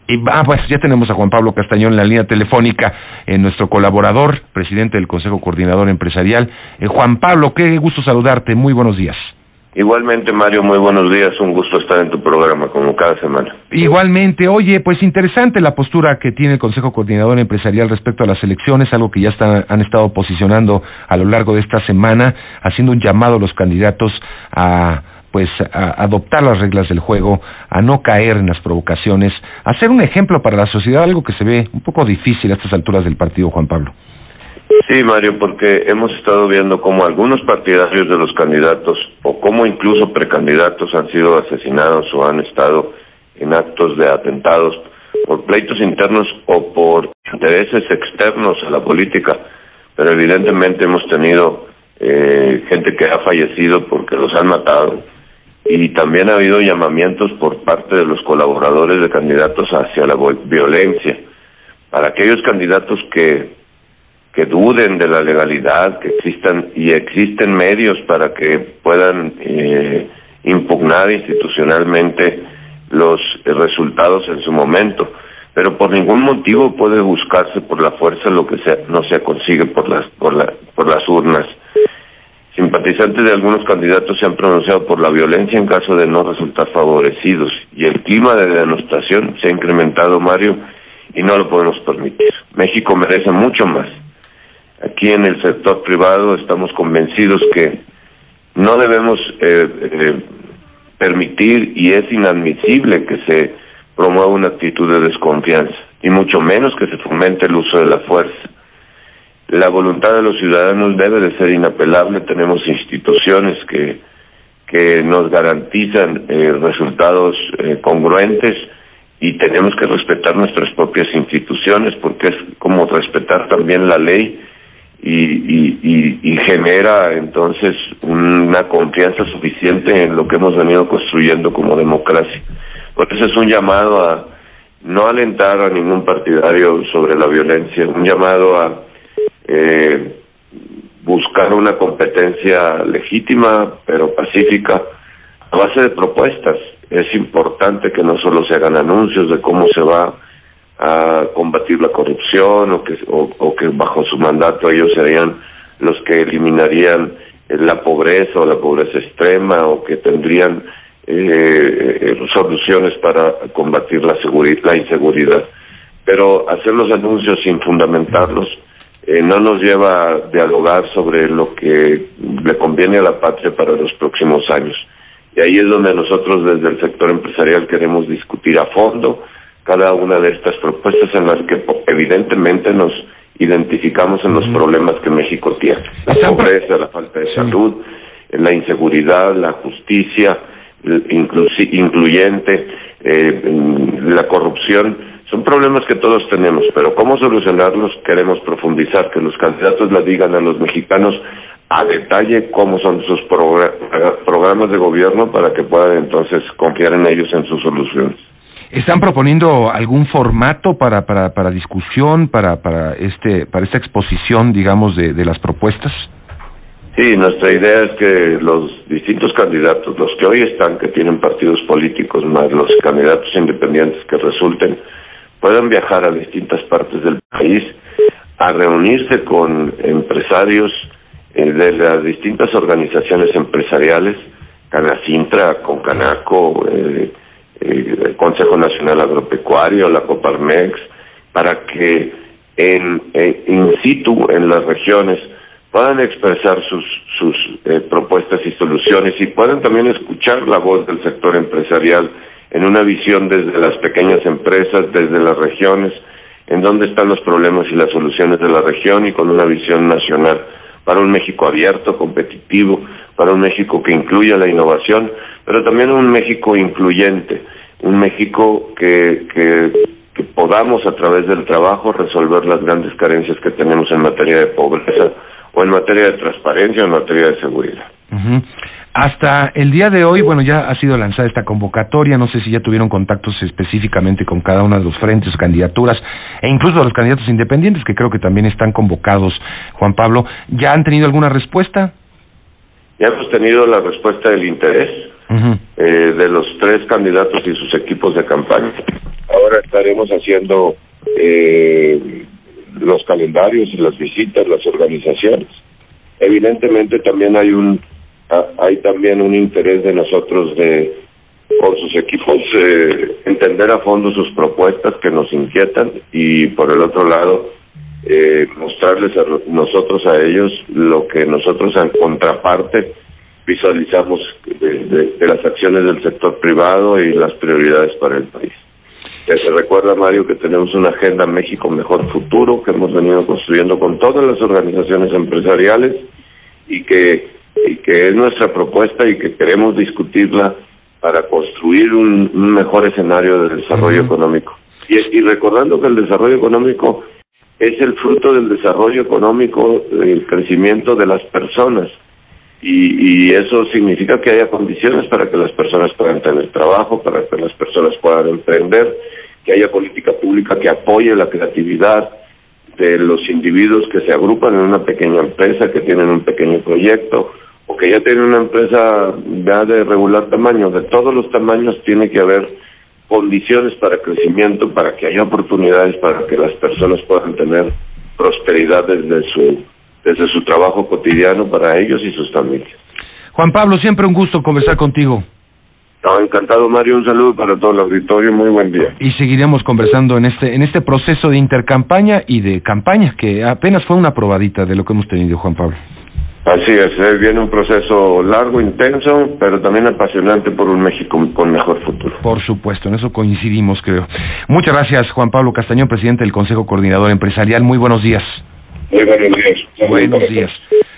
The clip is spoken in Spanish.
Pues ya tenemos a Juan Pablo Castañón en la línea telefónica, nuestro colaborador, presidente del Consejo Coordinador Empresarial. Juan Pablo, qué gusto saludarte, muy buenos días. Igualmente, Mario, muy buenos días, un gusto estar en tu programa como cada semana. Igualmente, oye, pues interesante la postura que tiene el Consejo Coordinador Empresarial respecto a las elecciones, algo que ya han estado posicionando a lo largo de esta semana, haciendo un llamado a los candidatos a adoptar las reglas del juego, a no caer en las provocaciones, a ser un ejemplo para la sociedad, algo que se ve un poco difícil a estas alturas del partido, Juan Pablo. Sí, Mario, porque hemos estado viendo cómo algunos partidarios de los candidatos, o cómo incluso precandidatos han sido asesinados o han estado en actos de atentados por pleitos internos o por intereses externos a la política, pero evidentemente hemos tenido gente que ha fallecido porque los han matado. Y también ha habido llamamientos por parte de los colaboradores de candidatos hacia la violencia. Para aquellos candidatos que duden de la legalidad, que existen medios para que puedan impugnar institucionalmente los resultados en su momento, pero por ningún motivo puede buscarse por la fuerza lo que no se consigue por las urnas. Simpatizantes de algunos candidatos se han pronunciado por la violencia en caso de no resultar favorecidos, y el clima de denostación se ha incrementado, Mario, y no lo podemos permitir. México merece mucho más. Aquí en el sector privado estamos convencidos que no debemos permitir, y es inadmisible que se promueva una actitud de desconfianza, y mucho menos que se fomente el uso de la fuerza. La voluntad de los ciudadanos debe de ser inapelable. Tenemos instituciones que nos garantizan resultados congruentes, y tenemos que respetar nuestras propias instituciones, porque es como respetar también la ley y genera entonces una confianza suficiente en lo que hemos venido construyendo como democracia. Por eso es un llamado a no alentar a ningún partidario sobre la violencia, un llamado a buscar una competencia legítima pero pacífica a base de propuestas. Es importante que no solo se hagan anuncios de cómo se va a combatir la corrupción o que bajo su mandato ellos serían los que eliminarían la pobreza o la pobreza extrema, o que tendrían soluciones para combatir la inseguridad. Pero hacer los anuncios sin fundamentarlos no nos lleva a dialogar sobre lo que le conviene a la patria para los próximos años. Y ahí es donde nosotros desde el sector empresarial queremos discutir a fondo cada una de estas propuestas, en las que evidentemente nos identificamos en los problemas que México tiene: la pobreza, la falta de salud, la inseguridad, la justicia incluyente, la corrupción. Son problemas que todos tenemos, pero cómo solucionarlos queremos profundizar, que los candidatos le digan a los mexicanos a detalle cómo son sus programas de gobierno, para que puedan entonces confiar en ellos, en sus soluciones. ¿Están proponiendo algún formato para discusión, para esta exposición, digamos, de las propuestas? Sí, nuestra idea es que los distintos candidatos, los que hoy están, que tienen partidos políticos, más los candidatos independientes que resulten, puedan viajar a distintas partes del país a reunirse con empresarios de las distintas organizaciones empresariales, Canacintra, Concanaco, el Consejo Nacional Agropecuario, la Coparmex, para que in situ en las regiones puedan expresar sus propuestas y soluciones, y puedan también escuchar la voz del sector empresarial en una visión desde las pequeñas empresas, desde las regiones, en dónde están los problemas y las soluciones de la región, y con una visión nacional para un México abierto, competitivo, para un México que incluya la innovación, pero también un México incluyente, un México que podamos, a través del trabajo, resolver las grandes carencias que tenemos en materia de pobreza, o en materia de transparencia, o en materia de seguridad. Hasta el día de hoy, bueno, ya ha sido lanzada esta convocatoria, no sé si ya tuvieron contactos específicamente con cada uno de los frentes, candidaturas, e incluso a los candidatos independientes, que creo que también están convocados, Juan Pablo. ¿Ya han tenido alguna respuesta? Ya hemos tenido la respuesta del interés de los tres candidatos y sus equipos de campaña. Ahora estaremos haciendo los calendarios y las visitas, las organizaciones. Evidentemente también hay también un interés de nosotros de, con sus equipos, entender a fondo sus propuestas que nos inquietan, y por el otro lado mostrarles nosotros a ellos lo que nosotros en contraparte visualizamos de las acciones del sector privado y las prioridades para el país. Que se recuerda, Mario, que tenemos una agenda México Mejor Futuro que hemos venido construyendo con todas las organizaciones empresariales y que es nuestra propuesta y que queremos discutirla para construir un mejor escenario de desarrollo económico. Y recordando que el desarrollo económico es el fruto del desarrollo económico, el crecimiento de las personas. Y eso significa que haya condiciones para que las personas puedan tener trabajo, para que las personas puedan emprender, que haya política pública que apoye la creatividad de los individuos que se agrupan en una pequeña empresa, que tienen un pequeño proyecto, o que ya tienen una empresa ya de regular tamaño. De todos los tamaños tiene que haber condiciones para crecimiento, para que haya oportunidades, para que las personas puedan tener prosperidad desde su trabajo cotidiano para ellos y sus familias. Juan Pablo, siempre un gusto conversar contigo. No, encantado, Mario, un saludo para todo el auditorio, muy buen día. Y seguiremos conversando en este proceso de intercampaña y de campaña, que apenas fue una probadita de lo que hemos tenido, Juan Pablo. Así es, viene un proceso largo, intenso, pero también apasionante por un México con mejor futuro. Por supuesto, en eso coincidimos, creo. Muchas gracias, Juan Pablo Castañón, presidente del Consejo Coordinador Empresarial. Muy buenos días. Muy buenos días. Buenos días.